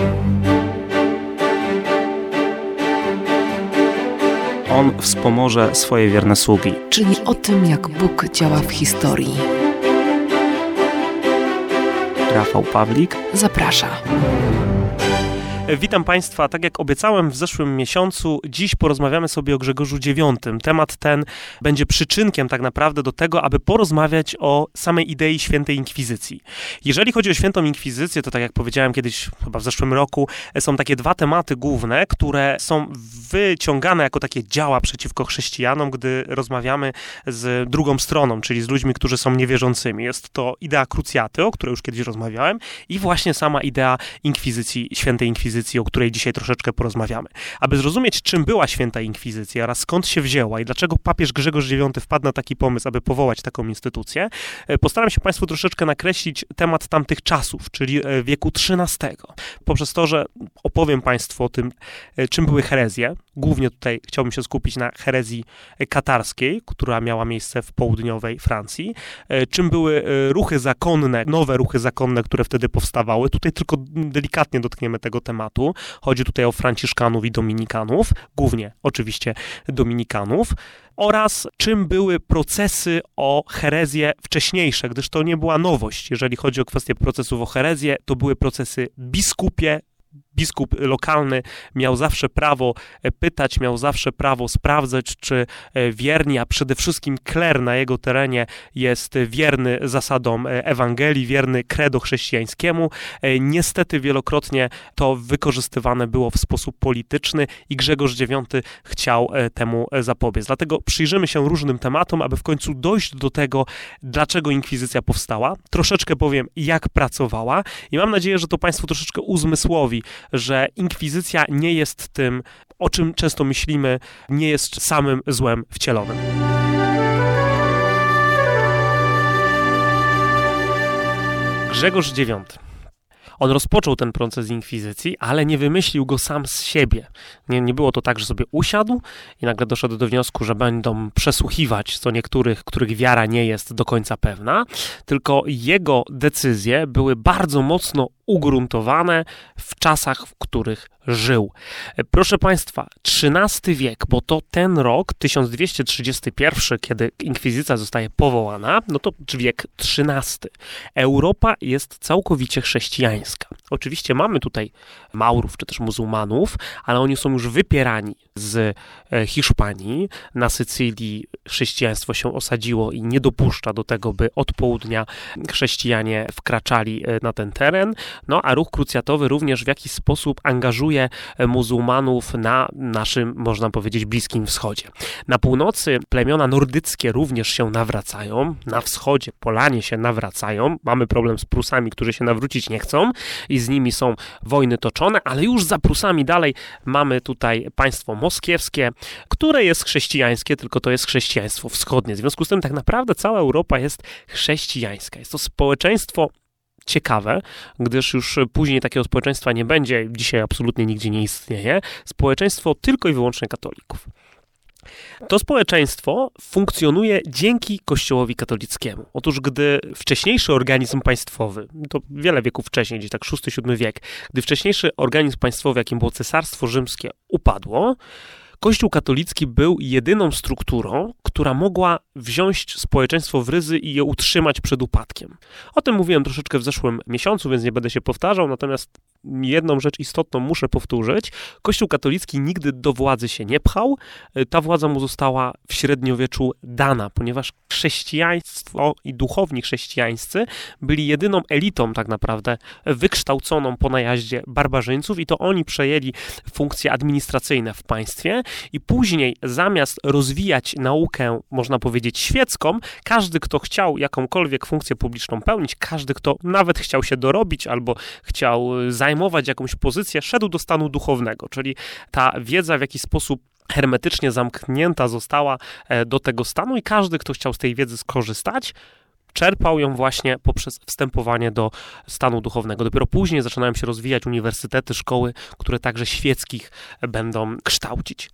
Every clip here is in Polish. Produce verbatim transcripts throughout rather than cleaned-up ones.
On wspomoże swoje wierne sługi. Czyli o tym, jak Bóg działa w historii. Rafał Pawlik zaprasza. Witam Państwa, tak jak obiecałem w zeszłym miesiącu, dziś porozmawiamy sobie o Grzegorzu dziewiątym. Temat ten będzie przyczynkiem tak naprawdę do tego, aby porozmawiać o samej idei Świętej Inkwizycji. Jeżeli chodzi o Świętą Inkwizycję, to tak jak powiedziałem kiedyś, chyba w zeszłym roku, są takie dwa tematy główne, które są wyciągane jako takie działa przeciwko chrześcijanom, gdy rozmawiamy z drugą stroną, czyli z ludźmi, którzy są niewierzącymi. Jest to idea krucjaty, o której już kiedyś rozmawiałem, i właśnie sama idea Inkwizycji, Świętej Inkwizycji, o której dzisiaj troszeczkę porozmawiamy. Aby zrozumieć, czym była Święta Inkwizycja oraz skąd się wzięła i dlaczego papież Grzegorz dziewiąty wpadł na taki pomysł, aby powołać taką instytucję, postaram się Państwu troszeczkę nakreślić temat tamtych czasów, czyli wieku trzynastego. Poprzez to, że opowiem Państwu o tym, czym były herezje. Głównie tutaj chciałbym się skupić na herezji katarskiej, która miała miejsce w południowej Francji. Czym były ruchy zakonne, nowe ruchy zakonne, które wtedy powstawały. Tutaj tylko delikatnie dotkniemy tego tematu. Chodzi tutaj o franciszkanów i dominikanów, głównie oczywiście dominikanów, oraz czym były procesy o herezję wcześniejsze, gdyż to nie była nowość. Jeżeli chodzi o kwestię procesów o herezję, to były procesy biskupie. Biskup lokalny miał zawsze prawo pytać, miał zawsze prawo sprawdzać, czy wierni, a przede wszystkim kler na jego terenie jest wierny zasadom Ewangelii, wierny credo chrześcijańskiemu. Niestety wielokrotnie to wykorzystywane było w sposób polityczny i Grzegorz dziewiąty chciał temu zapobiec. Dlatego przyjrzymy się różnym tematom, aby w końcu dojść do tego, dlaczego Inkwizycja powstała. Troszeczkę powiem, jak pracowała i mam nadzieję, że to Państwu troszeczkę uzmysłowi, że Inkwizycja nie jest tym, o czym często myślimy, nie jest samym złem wcielonym. Grzegorz dziewiąty. On rozpoczął ten proces inkwizycji, ale nie wymyślił go sam z siebie. Nie, nie było to tak, że sobie usiadł i nagle doszedł do wniosku, że będą przesłuchiwać co niektórych, których wiara nie jest do końca pewna, tylko jego decyzje były bardzo mocno ugruntowane w czasach, w których żył. Proszę Państwa, trzynasty wiek, bo to ten rok, tysiąc dwieście trzydziesty pierwszy, kiedy inkwizycja zostaje powołana, no to wiek trzynasty. Europa jest całkowicie chrześcijańska. Oczywiście mamy tutaj Maurów, czy też muzułmanów, ale oni są już wypierani z Hiszpanii. Na Sycylii chrześcijaństwo się osadziło i nie dopuszcza do tego, by od południa chrześcijanie wkraczali na ten teren. No a ruch krucjatowy również w jakiś sposób angażuje muzułmanów na naszym, można powiedzieć, Bliskim Wschodzie. Na północy plemiona nordyckie również się nawracają, na wschodzie Polanie się nawracają, mamy problem z Prusami, którzy się nawrócić nie chcą i z nimi są wojny toczone, ale już za Prusami dalej mamy tutaj państwo moskiewskie, które jest chrześcijańskie, tylko to jest chrześcijaństwo wschodnie. W związku z tym tak naprawdę cała Europa jest chrześcijańska. Jest to społeczeństwo ciekawe, gdyż już później takiego społeczeństwa nie będzie, dzisiaj absolutnie nigdzie nie istnieje, społeczeństwo tylko i wyłącznie katolików. To społeczeństwo funkcjonuje dzięki Kościołowi katolickiemu. Otóż gdy wcześniejszy organizm państwowy, to wiele wieków wcześniej, gdzieś tak szósty siódmy wiek, gdy wcześniejszy organizm państwowy, jakim było Cesarstwo Rzymskie, upadło, Kościół katolicki był jedyną strukturą, która mogła wziąć społeczeństwo w ryzy i je utrzymać przed upadkiem. O tym mówiłem troszeczkę w zeszłym miesiącu, więc nie będę się powtarzał, natomiast jedną rzecz istotną muszę powtórzyć. Kościół katolicki nigdy do władzy się nie pchał. Ta władza mu została w średniowieczu dana, ponieważ chrześcijaństwo i duchowni chrześcijańscy byli jedyną elitą tak naprawdę wykształconą po najaździe barbarzyńców i to oni przejęli funkcje administracyjne w państwie i później zamiast rozwijać naukę, można powiedzieć, świecką, każdy, kto chciał jakąkolwiek funkcję publiczną pełnić, każdy, kto nawet chciał się dorobić albo chciał zajmować jakąś pozycję, szedł do stanu duchownego, czyli ta wiedza w jakiś sposób hermetycznie zamknięta została do tego stanu i każdy, kto chciał z tej wiedzy skorzystać, czerpał ją właśnie poprzez wstępowanie do stanu duchownego. Dopiero później zaczynają się rozwijać uniwersytety, szkoły, które także świeckich będą kształcić.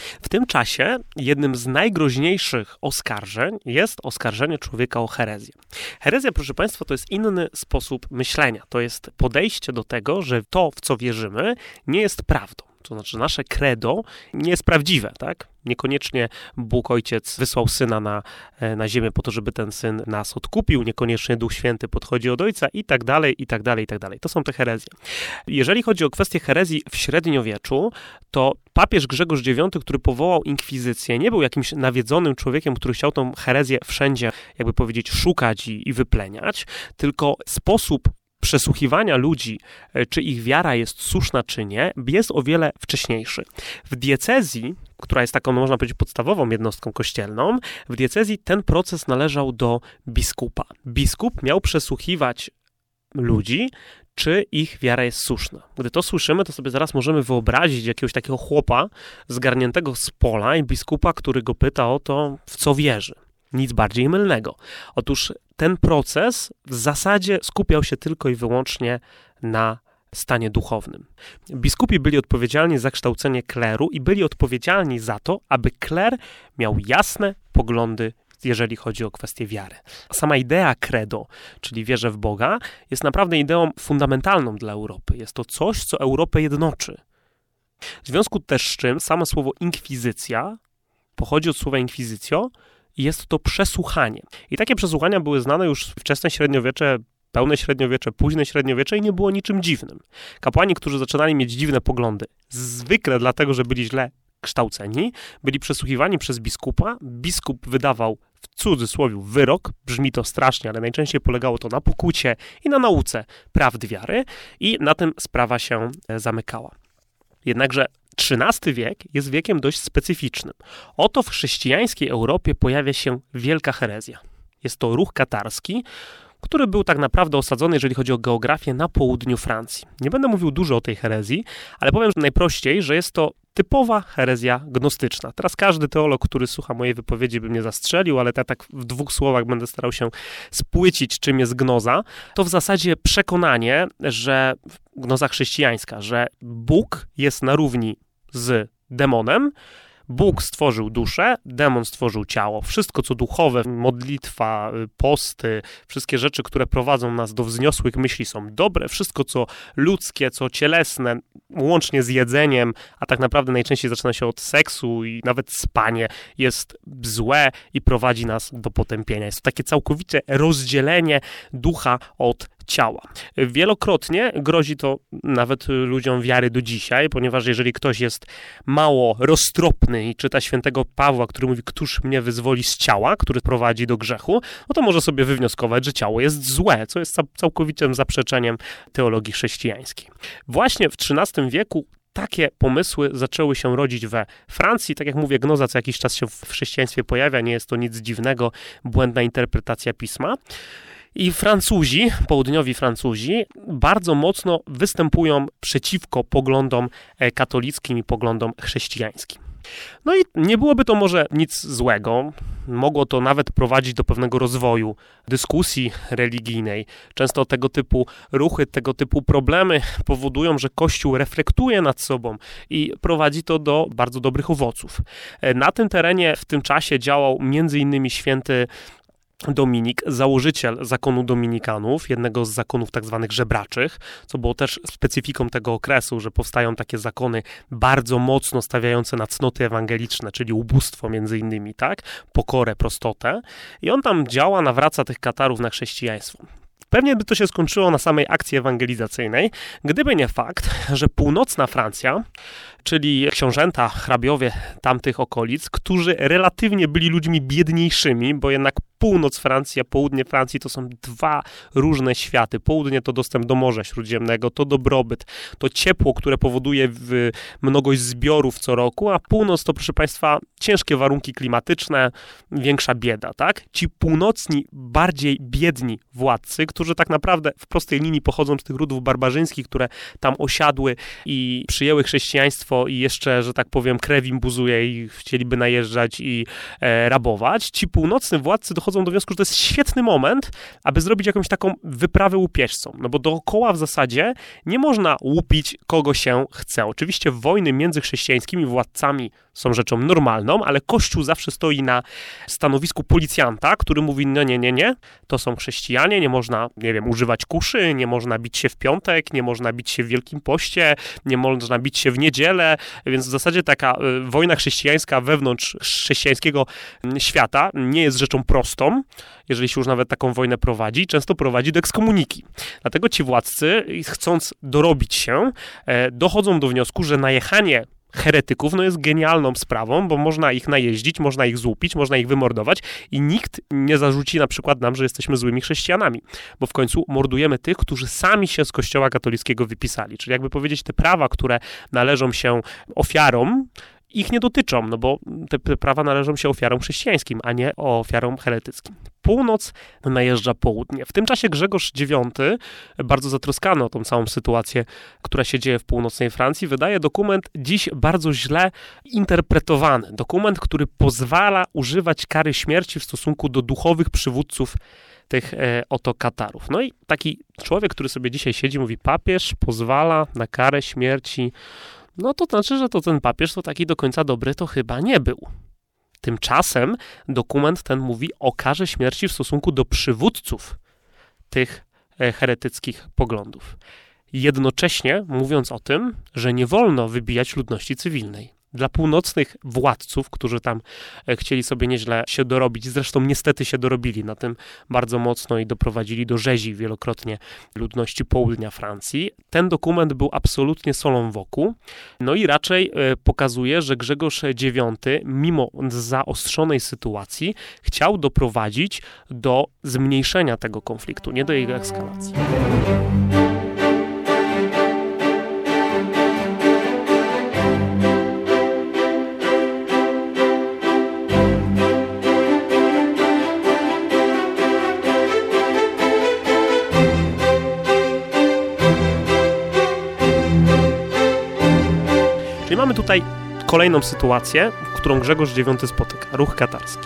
W tym czasie jednym z najgroźniejszych oskarżeń jest oskarżenie człowieka o herezję. Herezja, proszę Państwa, to jest inny sposób myślenia. To jest podejście do tego, że to, w co wierzymy, nie jest prawdą. To znaczy nasze credo nie jest prawdziwe, tak? Niekoniecznie Bóg Ojciec wysłał Syna na, na ziemię po to, żeby ten Syn nas odkupił, niekoniecznie Duch Święty podchodzi od Ojca i tak dalej, i tak dalej, i tak dalej. To są te herezje. Jeżeli chodzi o kwestię herezji w średniowieczu, to papież Grzegorz dziewiąty, który powołał inkwizycję, nie był jakimś nawiedzonym człowiekiem, który chciał tą herezję wszędzie, jakby powiedzieć, szukać i, i wypleniać, tylko sposób przesłuchiwania ludzi, czy ich wiara jest słuszna, czy nie, jest o wiele wcześniejszy. W diecezji, która jest taką, można powiedzieć, podstawową jednostką kościelną, w diecezji ten proces należał do biskupa. Biskup miał przesłuchiwać ludzi, czy ich wiara jest słuszna. Gdy to słyszymy, to sobie zaraz możemy wyobrazić jakiegoś takiego chłopa zgarniętego z pola i biskupa, który go pyta o to, w co wierzy. Nic bardziej mylnego. Otóż ten proces w zasadzie skupiał się tylko i wyłącznie na stanie duchownym. Biskupi byli odpowiedzialni za kształcenie kleru i byli odpowiedzialni za to, aby kler miał jasne poglądy, jeżeli chodzi o kwestię wiary. Sama idea credo, czyli wierzę w Boga, jest naprawdę ideą fundamentalną dla Europy. Jest to coś, co Europę jednoczy. W związku też z czym samo słowo inkwizycja pochodzi od słowa inkwizycjo, i jest to przesłuchanie. I takie przesłuchania były znane już w wczesne średniowiecze, pełne średniowiecze, późne średniowiecze i nie było niczym dziwnym. Kapłani, którzy zaczynali mieć dziwne poglądy, zwykle dlatego, że byli źle kształceni, byli przesłuchiwani przez biskupa. Biskup wydawał w cudzysłowie wyrok, brzmi to strasznie, ale najczęściej polegało to na pokucie i na nauce prawd wiary i na tym sprawa się zamykała. Jednakże trzynasty wiek jest wiekiem dość specyficznym. Oto w chrześcijańskiej Europie pojawia się wielka herezja. Jest to ruch katarski, który był tak naprawdę osadzony, jeżeli chodzi o geografię, na południu Francji. Nie będę mówił dużo o tej herezji, ale powiem najprościej, że jest to typowa herezja gnostyczna. Teraz każdy teolog, który słucha mojej wypowiedzi, by mnie zastrzelił, ale ja tak w dwóch słowach będę starał się spłycić, czym jest gnoza. To w zasadzie przekonanie, że gnoza chrześcijańska, że Bóg jest na równi z demonem, Bóg stworzył duszę, demon stworzył ciało. Wszystko, co duchowe, modlitwa, posty, wszystkie rzeczy, które prowadzą nas do wzniosłych myśli, są dobre. Wszystko, co ludzkie, co cielesne, łącznie z jedzeniem, a tak naprawdę najczęściej zaczyna się od seksu i nawet spanie, jest złe i prowadzi nas do potępienia. Jest to takie całkowite rozdzielenie ducha od ciała. Wielokrotnie grozi to nawet ludziom wiary do dzisiaj, ponieważ jeżeli ktoś jest mało roztropny i czyta świętego Pawła, który mówi, któż mnie wyzwoli z ciała, który prowadzi do grzechu, no to może sobie wywnioskować, że ciało jest złe, co jest całkowitym zaprzeczeniem teologii chrześcijańskiej. Właśnie w trzynastym wieku takie pomysły zaczęły się rodzić we Francji. Tak jak mówię, gnoza co jakiś czas się w chrześcijaństwie pojawia, nie jest to nic dziwnego, błędna interpretacja pisma. I Francuzi, południowi Francuzi, bardzo mocno występują przeciwko poglądom katolickim i poglądom chrześcijańskim. No i nie byłoby to może nic złego. Mogło to nawet prowadzić do pewnego rozwoju dyskusji religijnej. Często tego typu ruchy, tego typu problemy powodują, że Kościół reflektuje nad sobą i prowadzi to do bardzo dobrych owoców. Na tym terenie w tym czasie działał między innymi święty Dominik, założyciel zakonu dominikanów, jednego z zakonów tak zwanych żebraczych, co było też specyfiką tego okresu, że powstają takie zakony bardzo mocno stawiające na cnoty ewangeliczne, czyli ubóstwo między innymi, tak, pokorę, prostotę. I on tam działa, nawraca tych Katarów na chrześcijaństwo. Pewnie by to się skończyło na samej akcji ewangelizacyjnej, gdyby nie fakt, że północna Francja, czyli książęta, hrabiowie tamtych okolic, którzy relatywnie byli ludźmi biedniejszymi, bo jednak północ Francji, a południe Francji to są dwa różne światy. Południe to dostęp do Morza Śródziemnego, to dobrobyt, to ciepło, które powoduje mnogość zbiorów co roku, a północ to, proszę Państwa, ciężkie warunki klimatyczne, większa bieda, tak? Ci północni, bardziej biedni władcy, którzy tak naprawdę w prostej linii pochodzą z tych rodów barbarzyńskich, które tam osiadły i przyjęły chrześcijaństwo państwo i jeszcze, że tak powiem, krew im buzuje i chcieliby najeżdżać i e, rabować, ci północni władcy dochodzą do wniosku, że to jest świetny moment, aby zrobić jakąś taką wyprawę łupieżcą. No bo dookoła w zasadzie nie można łupić kogo się chce. Oczywiście wojny między chrześcijańskimi władcami są rzeczą normalną, ale Kościół zawsze stoi na stanowisku policjanta, który mówi, no nie, nie, nie, to są chrześcijanie, nie można, nie wiem, używać kuszy, nie można bić się w piątek, nie można bić się w Wielkim Poście, nie można bić się w niedzielę, więc w zasadzie taka y, wojna chrześcijańska wewnątrz chrześcijańskiego świata nie jest rzeczą prostą, jeżeli się już nawet taką wojnę prowadzi, często prowadzi do ekskomuniki. Dlatego ci władcy, chcąc dorobić się, e, dochodzą do wniosku, że najechanie heretyków no jest genialną sprawą, bo można ich najeździć, można ich złupić, można ich wymordować i nikt nie zarzuci na przykład nam, że jesteśmy złymi chrześcijanami, bo w końcu mordujemy tych, którzy sami się z Kościoła katolickiego wypisali. Czyli jakby powiedzieć, te prawa, które należą się ofiarom, ich nie dotyczą, no bo te prawa należą się ofiarom chrześcijańskim, a nie ofiarom heretyckim. Północ najeżdża południe. W tym czasie Grzegorz dziewiąty, bardzo zatroskany o tą całą sytuację, która się dzieje w północnej Francji, wydaje dokument dziś bardzo źle interpretowany. Dokument, który pozwala używać kary śmierci w stosunku do duchowych przywódców tych e, oto Katarów. No i taki człowiek, który sobie dzisiaj siedzi, mówi, papież pozwala na karę śmierci. No to znaczy, że to ten papież to taki do końca dobry to chyba nie był. Tymczasem dokument ten mówi o karze śmierci w stosunku do przywódców tych heretyckich poglądów. Jednocześnie mówiąc o tym, że nie wolno wybijać ludności cywilnej. Dla północnych władców, którzy tam chcieli sobie nieźle się dorobić, zresztą niestety się dorobili na tym bardzo mocno i doprowadzili do rzezi wielokrotnie ludności południa Francji, ten dokument był absolutnie solą wokół. No i raczej pokazuje, że Grzegorz dziewiąty, mimo zaostrzonej sytuacji, chciał doprowadzić do zmniejszenia tego konfliktu, nie do jego eskalacji. Czyli mamy tutaj kolejną sytuację, którą Grzegorz dziewiąty spotyka, ruch katarski.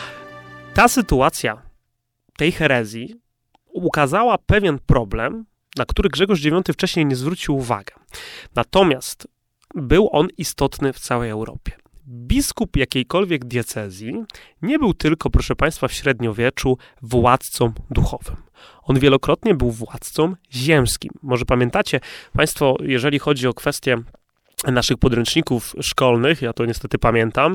Ta sytuacja tej herezji ukazała pewien problem, na który Grzegorz dziewiąty wcześniej nie zwrócił uwagi. Natomiast był on istotny w całej Europie. Biskup jakiejkolwiek diecezji nie był tylko, proszę Państwa, w średniowieczu władcą duchowym. On wielokrotnie był władcą ziemskim. Może pamiętacie Państwo, jeżeli chodzi o kwestię naszych podręczników szkolnych, ja to niestety pamiętam,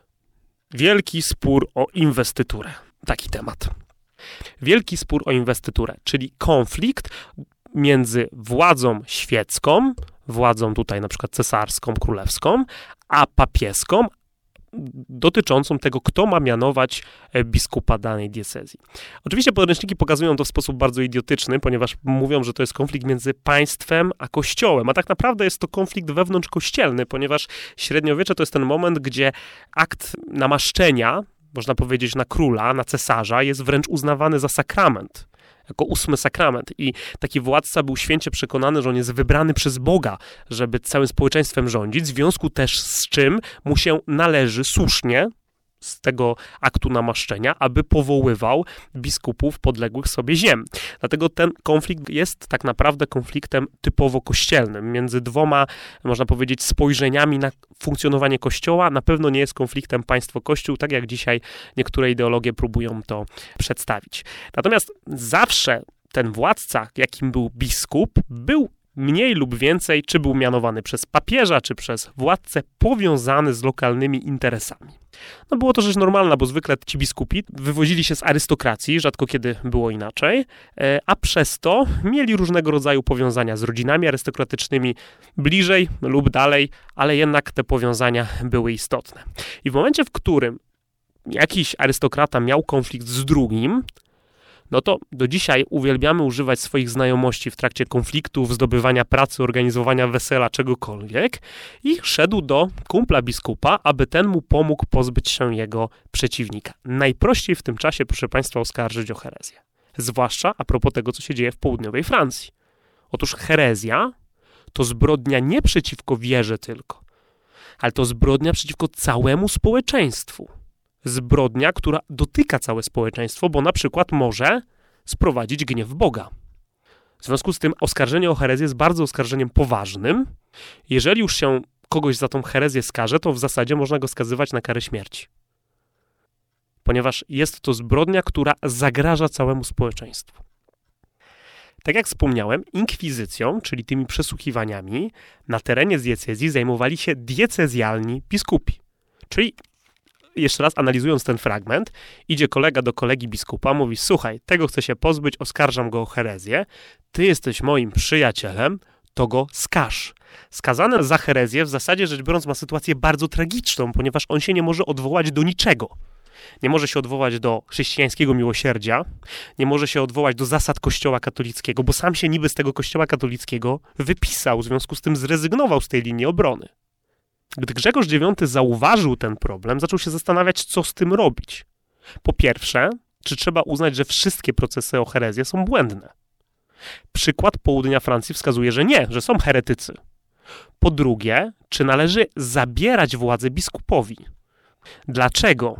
wielki spór o inwestyturę. Taki temat. Wielki spór o inwestyturę, czyli konflikt między władzą świecką, władzą tutaj na przykład cesarską, królewską, a papieską, dotyczącą tego, kto ma mianować biskupa danej diecezji. Oczywiście podręczniki pokazują to w sposób bardzo idiotyczny, ponieważ mówią, że to jest konflikt między państwem a kościołem, a tak naprawdę jest to konflikt wewnątrzkościelny, ponieważ średniowiecze to jest ten moment, gdzie akt namaszczenia, można powiedzieć na króla, na cesarza, jest wręcz uznawany za sakrament. Jako ósmy sakrament. I taki władca był święcie przekonany, że on jest wybrany przez Boga, żeby całym społeczeństwem rządzić, w związku też z czym mu się należy słusznie z tego aktu namaszczenia, aby powoływał biskupów podległych sobie ziem. Dlatego ten konflikt jest tak naprawdę konfliktem typowo kościelnym. Między dwoma, można powiedzieć, spojrzeniami na funkcjonowanie Kościoła. Na pewno nie jest konfliktem państwo-kościół, tak jak dzisiaj niektóre ideologie próbują to przedstawić. Natomiast zawsze ten władca, jakim był biskup, był mniej lub więcej, czy był mianowany przez papieża, czy przez władcę, powiązany z lokalnymi interesami. No było to rzecz normalna, bo zwykle ci biskupi wywozili się z arystokracji, rzadko kiedy było inaczej, a przez to mieli różnego rodzaju powiązania z rodzinami arystokratycznymi bliżej lub dalej, ale jednak te powiązania były istotne. I w momencie, w którym jakiś arystokrata miał konflikt z drugim, no to do dzisiaj uwielbiamy używać swoich znajomości w trakcie konfliktów, zdobywania pracy, organizowania wesela, czegokolwiek i szedł do kumpla biskupa, aby ten mu pomógł pozbyć się jego przeciwnika. Najprościej w tym czasie, proszę Państwa, oskarżyć o herezję. Zwłaszcza a propos tego, co się dzieje w południowej Francji. Otóż herezja to zbrodnia nie przeciwko wierze tylko, ale to zbrodnia przeciwko całemu społeczeństwu. Zbrodnia, która dotyka całe społeczeństwo, bo na przykład może sprowadzić gniew Boga. W związku z tym oskarżenie o herezję jest bardzo oskarżeniem poważnym. Jeżeli już się kogoś za tą herezję skaże, to w zasadzie można go skazywać na karę śmierci. Ponieważ jest to zbrodnia, która zagraża całemu społeczeństwu. Tak jak wspomniałem, inkwizycją, czyli tymi przesłuchiwaniami, na terenie diecezji zajmowali się diecezjalni biskupi. Czyli, jeszcze raz analizując ten fragment, idzie kolega do kolegi biskupa, mówi: słuchaj, tego chcę się pozbyć, oskarżam go o herezję, ty jesteś moim przyjacielem, to go skaż. Skazany za herezję w zasadzie rzecz biorąc ma sytuację bardzo tragiczną, ponieważ on się nie może odwołać do niczego. Nie może się odwołać do chrześcijańskiego miłosierdzia, nie może się odwołać do zasad Kościoła katolickiego, bo sam się niby z tego Kościoła katolickiego wypisał, w związku z tym zrezygnował z tej linii obrony. Gdy Grzegorz dziewiąty zauważył ten problem, zaczął się zastanawiać, co z tym robić. Po pierwsze, czy trzeba uznać, że wszystkie procesy o herezję są błędne? Przykład południa Francji wskazuje, że nie, że są heretycy. Po drugie, czy należy zabierać władzę biskupowi? Dlaczego?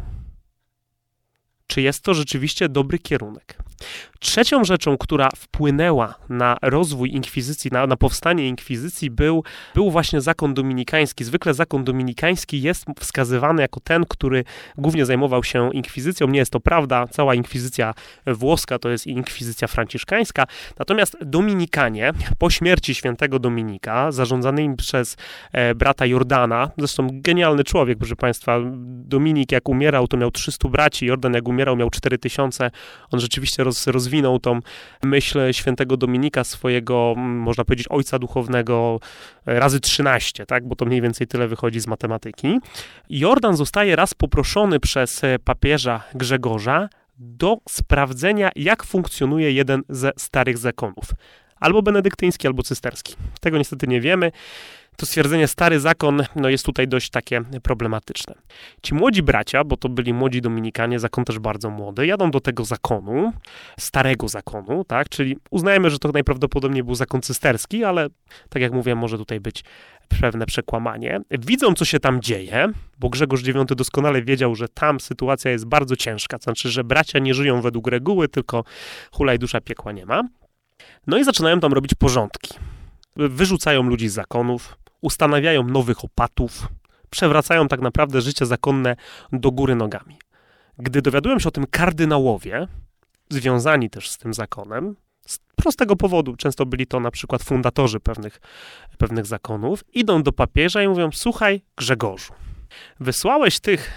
Czy jest to rzeczywiście dobry kierunek? Trzecią rzeczą, która wpłynęła na rozwój inkwizycji, na, na powstanie inkwizycji, był, był właśnie zakon dominikański. Zwykle zakon dominikański jest wskazywany jako ten, który głównie zajmował się inkwizycją. Nie jest to prawda, cała inkwizycja włoska to jest inkwizycja franciszkańska. Natomiast Dominikanie, po śmierci świętego Dominika, zarządzanymi przez e, brata Jordana, zresztą genialny człowiek, proszę Państwa, Dominik jak umierał, to miał trzystu braci, Jordan jak umierał, miał cztery tysiące. On rzeczywiście roz, rozwinął tą myśl świętego Dominika, swojego, można powiedzieć, ojca duchownego razy trzynaście, tak? Bo to mniej więcej tyle wychodzi z matematyki. Jordan zostaje raz poproszony przez papieża Grzegorza do sprawdzenia, jak funkcjonuje jeden ze starych zakonów. Albo benedyktyński, albo cysterski. Tego niestety nie wiemy. To stwierdzenie stary zakon no jest tutaj dość takie problematyczne. Ci młodzi bracia, bo to byli młodzi Dominikanie, zakon też bardzo młody, jadą do tego zakonu, starego zakonu, tak, czyli uznajemy, że to najprawdopodobniej był zakon cysterski, ale tak jak mówię, może tutaj być pewne przekłamanie. Widzą, co się tam dzieje, bo Grzegorz dziewiąty doskonale wiedział, że tam sytuacja jest bardzo ciężka, to znaczy, że bracia nie żyją według reguły, tylko hulaj dusza, piekła nie ma. No i zaczynają tam robić porządki. Wyrzucają ludzi z zakonów, ustanawiają nowych opatów, przewracają tak naprawdę życie zakonne do góry nogami. Gdy dowiadują się o tym kardynałowie, związani też z tym zakonem, z prostego powodu, często byli to na przykład fundatorzy pewnych, pewnych zakonów, idą do papieża i mówią: słuchaj, Grzegorzu, wysłałeś tych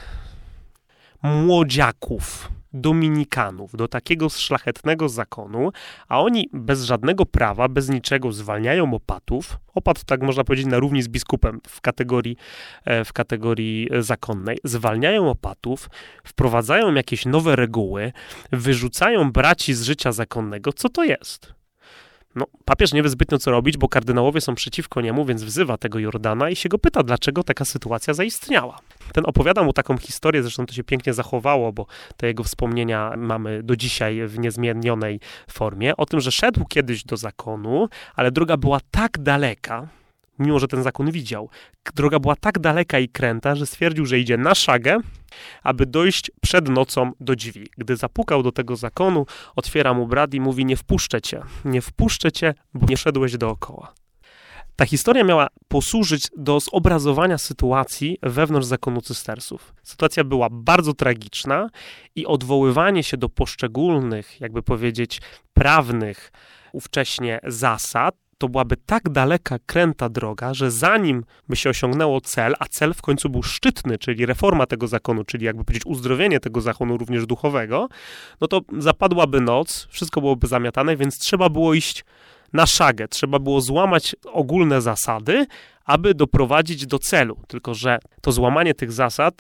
młodziaków, dominikanów do takiego szlachetnego zakonu, a oni bez żadnego prawa, bez niczego zwalniają opatów. Opat, tak można powiedzieć, na równi z biskupem w kategorii, w kategorii zakonnej. Zwalniają opatów, wprowadzają jakieś nowe reguły, wyrzucają braci z życia zakonnego. Co to jest? No, papież nie wie zbytnio co robić, bo kardynałowie są przeciwko niemu, więc wzywa tego Jordana i się go pyta, dlaczego taka sytuacja zaistniała. Ten opowiada mu taką historię, zresztą to się pięknie zachowało, bo te jego wspomnienia mamy do dzisiaj w niezmienionej formie, o tym, że szedł kiedyś do zakonu, ale droga była tak daleka, mimo że ten zakon widział, droga była tak daleka i kręta, że stwierdził, że idzie na szagę, aby dojść przed nocą do drzwi. Gdy zapukał do tego zakonu, otwiera mu brat i mówi: nie wpuszczę cię, nie wpuszczę cię, bo nie szedłeś dookoła. Ta historia miała posłużyć do zobrazowania sytuacji wewnątrz zakonu cystersów. Sytuacja była bardzo tragiczna i odwoływanie się do poszczególnych, jakby powiedzieć, prawnych ówcześnie zasad, to byłaby tak daleka, kręta droga, że zanim by się osiągnęło cel, a cel w końcu był szczytny, czyli reforma tego zakonu, czyli jakby powiedzieć uzdrowienie tego zakonu również duchowego, no to zapadłaby noc, wszystko byłoby zamiatane, więc trzeba było iść na szagę, trzeba było złamać ogólne zasady, aby doprowadzić do celu. Tylko że to złamanie tych zasad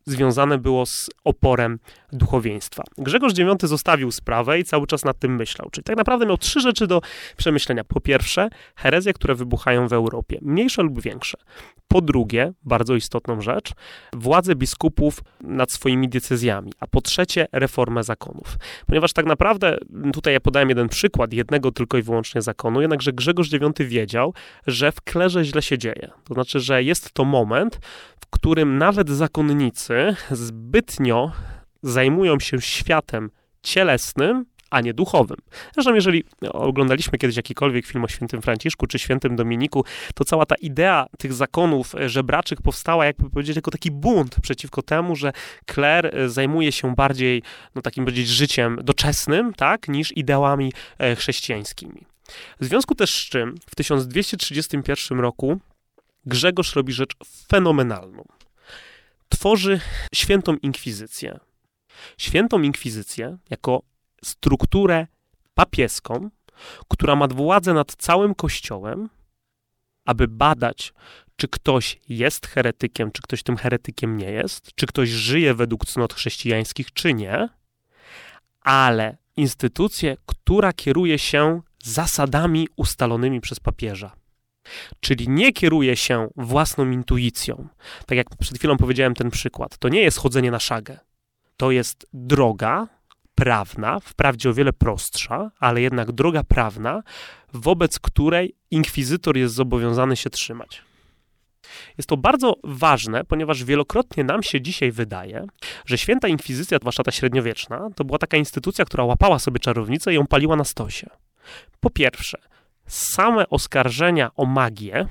związane było z oporem duchowieństwa. Grzegorz dziewiąty zostawił sprawę i cały czas nad tym myślał. Czyli tak naprawdę miał trzy rzeczy do przemyślenia. Po pierwsze, herezje, które wybuchają w Europie, mniejsze lub większe. Po drugie, bardzo istotną rzecz, władzę biskupów nad swoimi diecezjami. A po trzecie, reformę zakonów. Ponieważ tak naprawdę, tutaj ja podałem jeden przykład, jednego tylko i wyłącznie zakonu, jednakże Grzegorz dziewiąty wiedział, że w klerze źle się dzieje. To znaczy, że jest to moment, w którym nawet zakonnicy zbytnio zajmują się światem cielesnym, a nie duchowym. Zresztą jeżeli oglądaliśmy kiedyś jakikolwiek film o świętym Franciszku czy świętym Dominiku, to cała ta idea tych zakonów żebraczych powstała, jakby powiedzieć, jako taki bunt przeciwko temu, że kler zajmuje się bardziej, no takim powiedzieć, życiem doczesnym, tak, niż ideałami chrześcijańskimi. W związku też z czym w tysiąc dwieście trzydziestym pierwszym roku Grzegorz robi rzecz fenomenalną. Tworzy świętą inkwizycję. Świętą inkwizycję jako strukturę papieską, która ma władzę nad całym Kościołem, aby badać, czy ktoś jest heretykiem, czy ktoś tym heretykiem nie jest, czy ktoś żyje według cnot chrześcijańskich, czy nie, ale instytucję, która kieruje się zasadami ustalonymi przez papieża. Czyli nie kieruje się własną intuicją. Tak jak przed chwilą powiedziałem ten przykład. To nie jest chodzenie na szagę. To jest droga prawna, wprawdzie o wiele prostsza, ale jednak droga prawna, wobec której inkwizytor jest zobowiązany się trzymać. Jest to bardzo ważne, ponieważ wielokrotnie nam się dzisiaj wydaje, że święta inkwizycja, zwłaszcza ta średniowieczna, to była taka instytucja, która łapała sobie czarownicę i ją paliła na stosie. Po pierwsze, same oskarżenia o magię,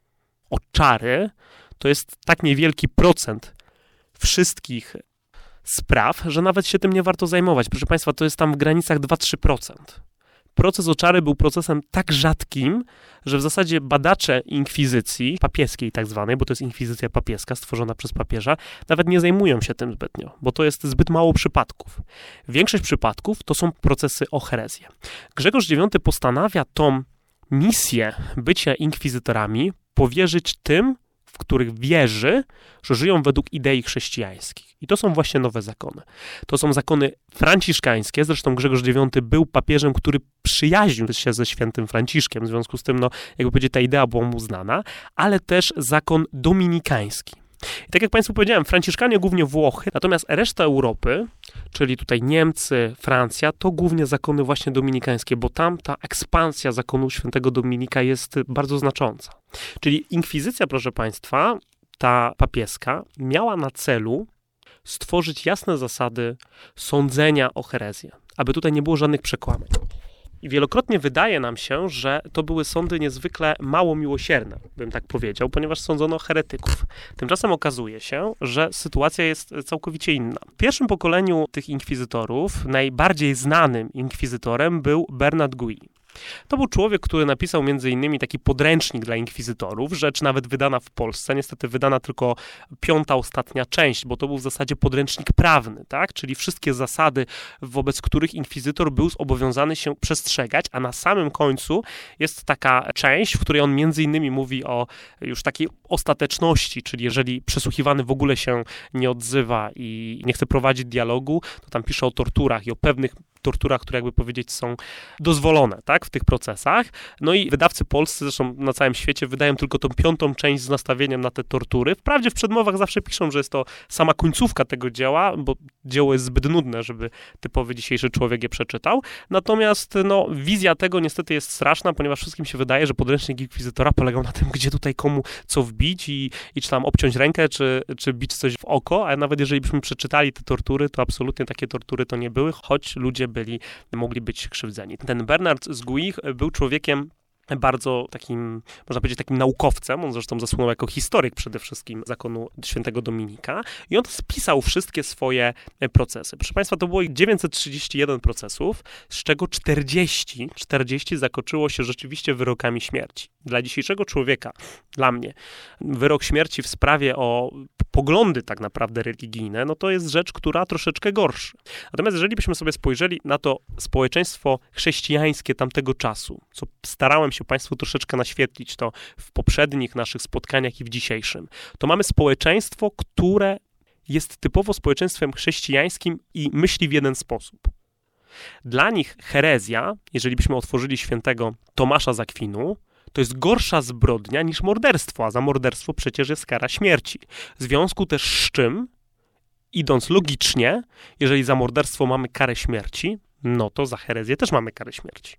o czary, to jest tak niewielki procent wszystkich spraw, że nawet się tym nie warto zajmować. Proszę Państwa, to jest tam w granicach dwa do trzech procent. Proces o czary był procesem tak rzadkim, że w zasadzie badacze inkwizycji papieskiej tak zwanej, bo to jest inkwizycja papieska stworzona przez papieża, nawet nie zajmują się tym zbytnio, bo to jest zbyt mało przypadków. Większość przypadków to są procesy o herezję. Grzegorz dziewiąty postanawia tą misję bycia inkwizytorami powierzyć tym, w których wierzy, że żyją według idei chrześcijańskich. I to są właśnie nowe zakony. To są zakony franciszkańskie, zresztą Grzegorz dziewiąty był papieżem, który przyjaźnił się ze świętym Franciszkiem, w związku z tym, no, jakby powiedzieć, ta idea była mu znana, ale też zakon dominikański. I tak jak Państwu powiedziałem, Franciszkanie głównie Włochy, natomiast reszta Europy, czyli tutaj Niemcy, Francja, to głównie zakony właśnie dominikańskie, bo tam ta ekspansja zakonu świętego Dominika jest bardzo znacząca. Czyli inkwizycja, proszę Państwa, ta papieska, miała na celu stworzyć jasne zasady sądzenia o herezję, aby tutaj nie było żadnych przekłamań. I wielokrotnie wydaje nam się, że to były sądy niezwykle mało miłosierne, bym tak powiedział, ponieważ sądzono heretyków. Tymczasem okazuje się, że sytuacja jest całkowicie inna. W pierwszym pokoleniu tych inkwizytorów najbardziej znanym inkwizytorem był Bernard Gouy. To był człowiek, który napisał między innymi taki podręcznik dla inkwizytorów, rzecz nawet wydana w Polsce, niestety wydana tylko piąta, ostatnia część, bo to był w zasadzie podręcznik prawny, tak? Czyli wszystkie zasady, wobec których inkwizytor był zobowiązany się przestrzegać, a na samym końcu jest taka część, w której on między innymi mówi o już takiej ostateczności, czyli jeżeli przesłuchiwany w ogóle się nie odzywa i nie chce prowadzić dialogu, to tam pisze o torturach i o pewnych torturach, które jakby powiedzieć są dozwolone, tak, w tych procesach. No i wydawcy polscy, zresztą na całym świecie, wydają tylko tą piątą część z nastawieniem na te tortury. Wprawdzie w przedmowach zawsze piszą, że jest to sama końcówka tego dzieła, bo dzieło jest zbyt nudne, żeby typowy dzisiejszy człowiek je przeczytał. Natomiast no, wizja tego niestety jest straszna, ponieważ wszystkim się wydaje, że podręcznik inkwizytora polegał na tym, gdzie tutaj komu co wbić i, i czy tam obciąć rękę, czy, czy bić coś w oko, a nawet jeżeli byśmy przeczytali te tortury, to absolutnie takie tortury to nie były, choć ludzie byli, mogli być krzywdzeni. Ten Bernard z Gouy był człowiekiem bardzo takim, można powiedzieć, takim naukowcem. On zresztą zasłynął jako historyk przede wszystkim zakonu świętego Dominika i on spisał wszystkie swoje procesy. Proszę Państwa, to było dziewięćset trzydzieści jeden procesów, z czego czterdzieści, czterdzieści zakończyło się rzeczywiście wyrokami śmierci. Dla dzisiejszego człowieka, dla mnie, wyrok śmierci w sprawie o poglądy tak naprawdę religijne, no to jest rzecz, która troszeczkę gorszy. Natomiast jeżeli byśmy sobie spojrzeli na to społeczeństwo chrześcijańskie tamtego czasu, co starałem się Państwu troszeczkę naświetlić to w poprzednich naszych spotkaniach i w dzisiejszym, to mamy społeczeństwo, które jest typowo społeczeństwem chrześcijańskim i myśli w jeden sposób. Dla nich herezja, jeżeli byśmy otworzyli świętego Tomasza z Akwinu, to jest gorsza zbrodnia niż morderstwo, a za morderstwo przecież jest kara śmierci. W związku też z czym, idąc logicznie, jeżeli za morderstwo mamy karę śmierci, no to za herezję też mamy karę śmierci.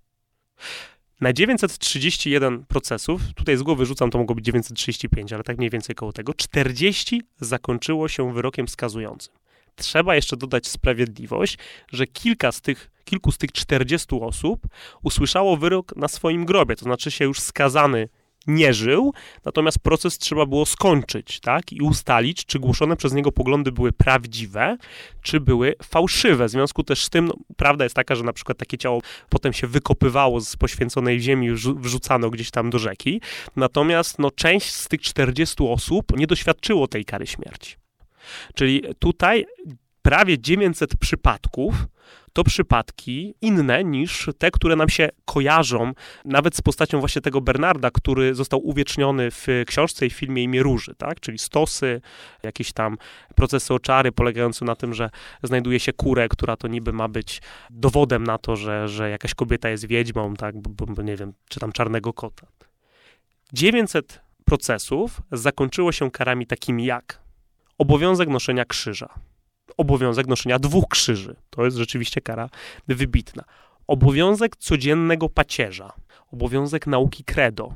Na dziewięćset trzydzieści jeden procesów, tutaj z głowy rzucam, to mogło być dziewięćset trzydzieści pięć, ale tak mniej więcej koło tego, czterdzieści zakończyło się wyrokiem skazującym. Trzeba jeszcze dodać sprawiedliwość, że kilka z tych, kilku z tych czterdziestu osób usłyszało wyrok na swoim grobie, to znaczy się już skazany nie żył, natomiast proces trzeba było skończyć, tak, i ustalić, czy głoszone przez niego poglądy były prawdziwe, czy były fałszywe. W związku też z tym, no, prawda jest taka, że na przykład takie ciało potem się wykopywało z poświęconej ziemi i wrzucano gdzieś tam do rzeki, natomiast no, część z tych czterdziestu osób nie doświadczyło tej kary śmierci. Czyli tutaj prawie dziewięćset przypadków to przypadki inne niż te, które nam się kojarzą, nawet z postacią właśnie tego Bernarda, który został uwieczniony w książce i filmie Imię Róży, tak? Czyli stosy, jakieś tam procesy o czary polegające na tym, że znajduje się kurę, która to niby ma być dowodem na to, że, że jakaś kobieta jest wiedźmą, tak? Bo, bo nie wiem, czy tam czarnego kota. dziewięćset procesów zakończyło się karami takimi jak obowiązek noszenia krzyża, obowiązek noszenia dwóch krzyży. To jest rzeczywiście kara wybitna. Obowiązek codziennego pacierza. Obowiązek nauki credo.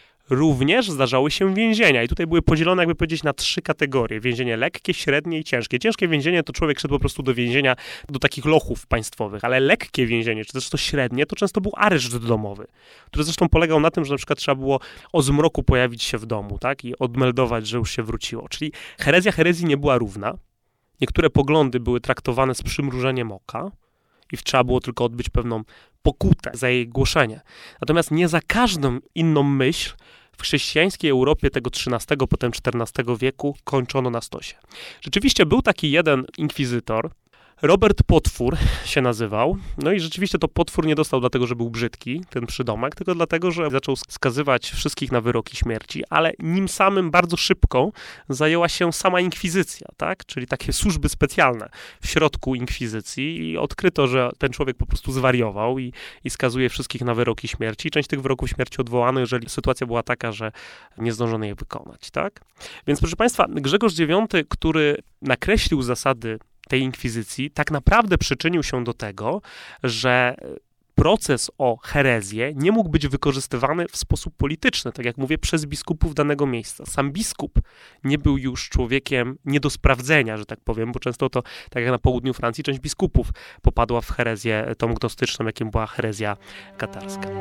Również zdarzały się więzienia i tutaj były podzielone, jakby powiedzieć, na trzy kategorie. Więzienie lekkie, średnie i ciężkie. Ciężkie więzienie to człowiek szedł po prostu do więzienia, do takich lochów państwowych, ale lekkie więzienie, czy też to średnie, to często był areszt domowy, który zresztą polegał na tym, że na przykład trzeba było o zmroku pojawić się w domu, tak, i odmeldować, że już się wróciło. Czyli herezja herezji nie była równa. Niektóre poglądy były traktowane z przymrużeniem oka i trzeba było tylko odbyć pewną pokutę za jej głoszenie. Natomiast nie za każdą inną myśl w chrześcijańskiej Europie tego trzynastego, potem czternastego wieku kończono na stosie. Rzeczywiście był taki jeden inkwizytor, Robert Potwór się nazywał, no i rzeczywiście to Potwór nie dostał dlatego, że był brzydki, ten przydomek, tylko dlatego, że zaczął skazywać wszystkich na wyroki śmierci, ale nim samym bardzo szybko zajęła się sama inkwizycja, tak, czyli takie służby specjalne w środku inkwizycji i odkryto, że ten człowiek po prostu zwariował i, i skazuje wszystkich na wyroki śmierci. Część tych wyroków śmierci odwołano, jeżeli sytuacja była taka, że nie zdążono je wykonać, tak. Więc proszę Państwa, Grzegorz dziewiąty, który nakreślił zasady tej inkwizycji, tak naprawdę przyczynił się do tego, że proces o herezję nie mógł być wykorzystywany w sposób polityczny, tak jak mówię, przez biskupów danego miejsca. Sam biskup nie był już człowiekiem nie do sprawdzenia, że tak powiem, bo często to, tak jak na południu Francji, część biskupów popadła w herezję tą gnostyczną, jakim była herezja katarska.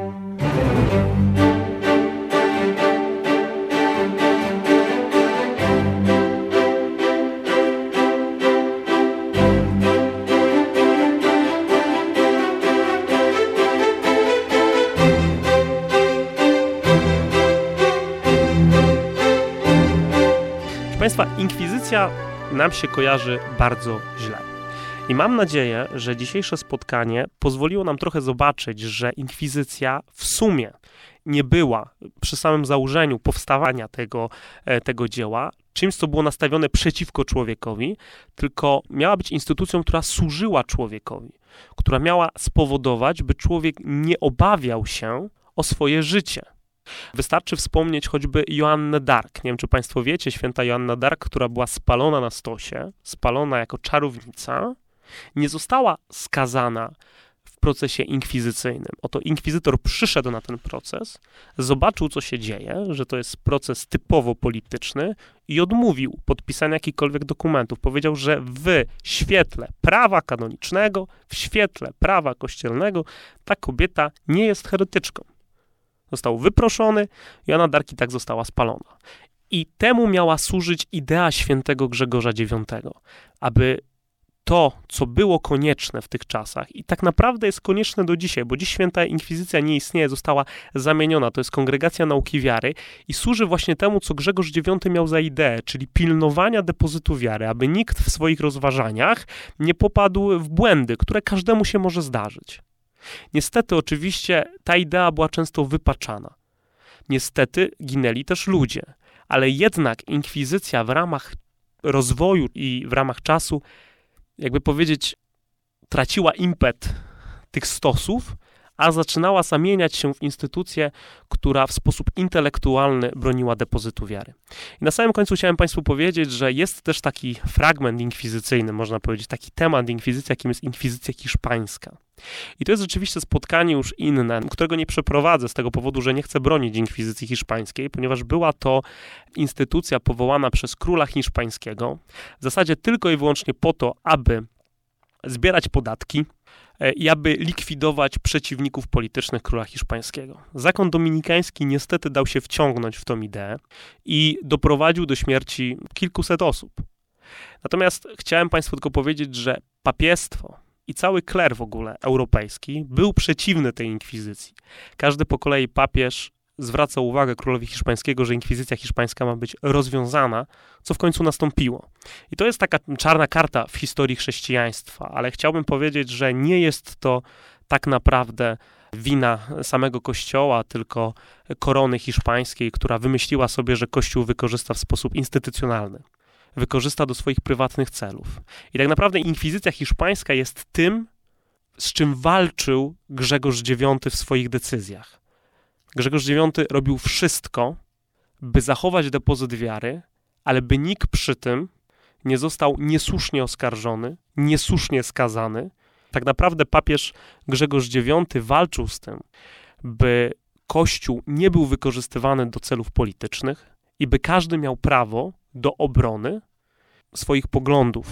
Państwa, inkwizycja nam się kojarzy bardzo źle. I mam nadzieję, że dzisiejsze spotkanie pozwoliło nam trochę zobaczyć, że inkwizycja w sumie nie była przy samym założeniu powstawania tego, tego dzieła czymś, co było nastawione przeciwko człowiekowi, tylko miała być instytucją, która służyła człowiekowi, która miała spowodować, by człowiek nie obawiał się o swoje życie. Wystarczy wspomnieć choćby Joannę d'Arc. Nie wiem, czy Państwo wiecie, święta Joanna d'Arc, która była spalona na stosie, spalona jako czarownica, nie została skazana w procesie inkwizycyjnym. Oto inkwizytor przyszedł na ten proces, zobaczył, co się dzieje, że to jest proces typowo polityczny i odmówił podpisania jakichkolwiek dokumentów. Powiedział, że w świetle prawa kanonicznego, w świetle prawa kościelnego ta kobieta nie jest heretyczką. Został wyproszony, Joanna d'Arc i tak została spalona. I temu miała służyć idea świętego Grzegorza dziewiątego, aby to, co było konieczne w tych czasach i tak naprawdę jest konieczne do dzisiaj, bo dziś święta inkwizycja nie istnieje, została zamieniona, to jest kongregacja nauki wiary i służy właśnie temu, co Grzegorz dziewiąty miał za ideę, czyli pilnowania depozytu wiary, aby nikt w swoich rozważaniach nie popadł w błędy, które każdemu się może zdarzyć. Niestety oczywiście ta idea była często wypaczana. Niestety ginęli też ludzie, ale jednak inkwizycja w ramach rozwoju i w ramach czasu, jakby powiedzieć, traciła impet tych stosów, a zaczynała zamieniać się w instytucję, która w sposób intelektualny broniła depozytu wiary. I na samym końcu chciałem Państwu powiedzieć, że jest też taki fragment inkwizycyjny, można powiedzieć, taki temat inkwizycji, jakim jest inkwizycja hiszpańska. I to jest rzeczywiście spotkanie już inne, którego nie przeprowadzę z tego powodu, że nie chcę bronić inkwizycji hiszpańskiej, ponieważ była to instytucja powołana przez króla hiszpańskiego, w zasadzie tylko i wyłącznie po to, aby zbierać podatki i aby likwidować przeciwników politycznych króla hiszpańskiego. Zakon dominikański niestety dał się wciągnąć w tą ideę i doprowadził do śmierci kilkuset osób. Natomiast chciałem Państwu tylko powiedzieć, że papiestwo i cały kler w ogóle europejski był przeciwny tej inkwizycji. Każdy po kolei papież zwraca uwagę królowi hiszpańskiego, że inkwizycja hiszpańska ma być rozwiązana, co w końcu nastąpiło. I to jest taka czarna karta w historii chrześcijaństwa, ale chciałbym powiedzieć, że nie jest to tak naprawdę wina samego Kościoła, tylko korony hiszpańskiej, która wymyśliła sobie, że Kościół wykorzysta w sposób instytucjonalny. Wykorzysta do swoich prywatnych celów. I tak naprawdę inkwizycja hiszpańska jest tym, z czym walczył Grzegorz dziewiąty w swoich decyzjach. Grzegorz dziewiąty robił wszystko, by zachować depozyt wiary, ale by nikt przy tym nie został niesłusznie oskarżony, niesłusznie skazany. Tak naprawdę papież Grzegorz dziewiąty walczył z tym, by Kościół nie był wykorzystywany do celów politycznych i by każdy miał prawo do obrony swoich poglądów.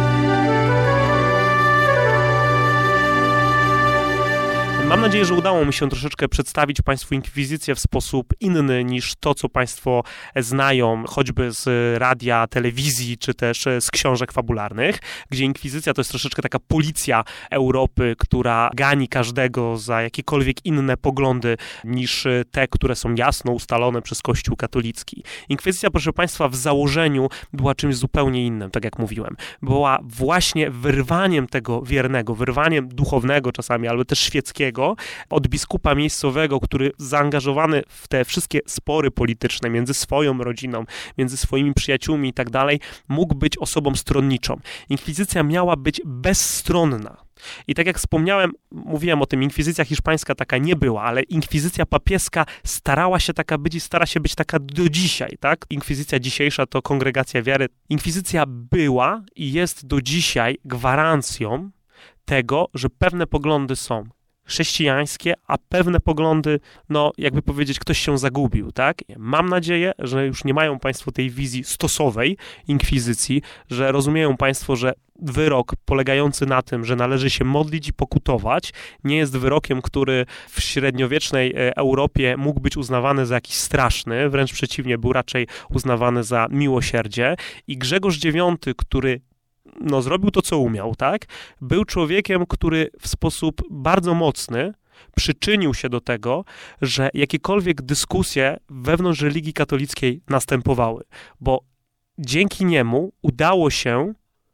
Mam nadzieję, że udało mi się troszeczkę przedstawić Państwu inkwizycję w sposób inny niż to, co Państwo znają, choćby z radia, telewizji, czy też z książek fabularnych, gdzie inkwizycja to jest troszeczkę taka policja Europy, która gani każdego za jakiekolwiek inne poglądy niż te, które są jasno ustalone przez Kościół katolicki. Inkwizycja, proszę Państwa, w założeniu była czymś zupełnie innym, tak jak mówiłem. Była właśnie wyrwaniem tego wiernego, wyrwaniem duchownego czasami, albo też świeckiego, od biskupa miejscowego, który zaangażowany w te wszystkie spory polityczne między swoją rodziną, między swoimi przyjaciółmi i tak dalej, mógł być osobą stronniczą. Inkwizycja miała być bezstronna. I tak jak wspomniałem, mówiłem o tym, inkwizycja hiszpańska taka nie była, ale inkwizycja papieska starała się taka być i stara się być taka do dzisiaj, tak? Inkwizycja dzisiejsza to kongregacja wiary. Inkwizycja była i jest do dzisiaj gwarancją tego, że pewne poglądy są chrześcijańskie, a pewne poglądy, no jakby powiedzieć, ktoś się zagubił, tak? Mam nadzieję, że już nie mają Państwo tej wizji stosowej inkwizycji, że rozumieją Państwo, że wyrok polegający na tym, że należy się modlić i pokutować, nie jest wyrokiem, który w średniowiecznej Europie mógł być uznawany za jakiś straszny, wręcz przeciwnie, był raczej uznawany za miłosierdzie. I Grzegorz dziewiąty, który no, zrobił to, co umiał, tak? Był człowiekiem, który w sposób bardzo mocny przyczynił się do tego, że jakiekolwiek dyskusje wewnątrz religii katolickiej następowały, bo dzięki niemu udało się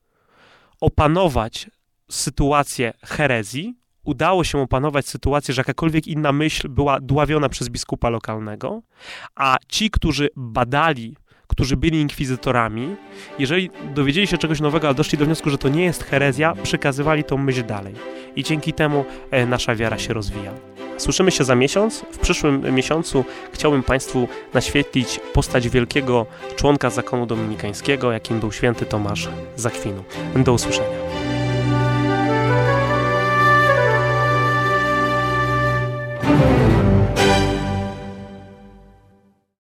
opanować sytuację herezji, udało się opanować sytuację, że jakakolwiek inna myśl była dławiona przez biskupa lokalnego, a ci, którzy badali, którzy byli inkwizytorami, jeżeli dowiedzieli się czegoś nowego, ale doszli do wniosku, że to nie jest herezja, przekazywali tą myśl dalej. I dzięki temu e, nasza wiara się rozwija. Słyszymy się za miesiąc. W przyszłym miesiącu chciałbym Państwu naświetlić postać wielkiego członka zakonu dominikańskiego, jakim był święty Tomasz z Akwinu. Do usłyszenia.